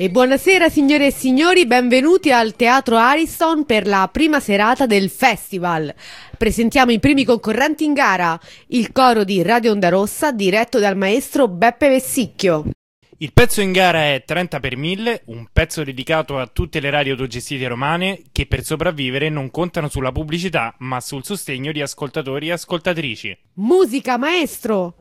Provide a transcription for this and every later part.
E buonasera signore e signori, benvenuti al Teatro Ariston per la prima serata del festival. Presentiamo i primi concorrenti in gara, il coro di Radio Onda Rossa diretto dal maestro Beppe Vessicchio. Il pezzo in gara è 30 per 1000, un pezzo dedicato a tutte le radio autogestite romane che per sopravvivere non contano sulla pubblicità ma sul sostegno di ascoltatori e ascoltatrici. Musica maestro!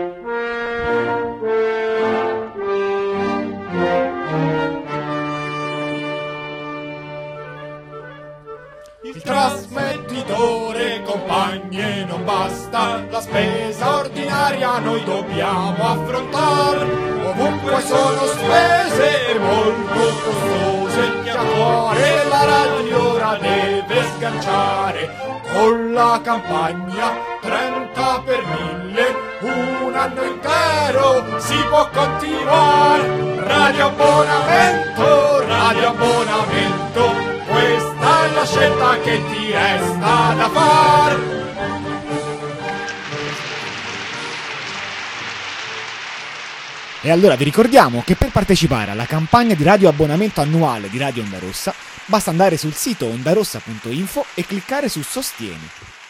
Il trasmettitore, compagni, non basta, la spesa ordinaria noi dobbiamo affrontare. Ovunque sono spese molto costose, che a cuore la radio ora deve sganciare. Con la campagna 30 per 1000, un anno intero si può continuare. Radio abbonamento, questa è la scelta che ti resta da far. E allora vi ricordiamo che per partecipare alla campagna di radio abbonamento annuale di Radio Onda Rossa basta andare sul sito ondarossa.info e cliccare su Sostieni.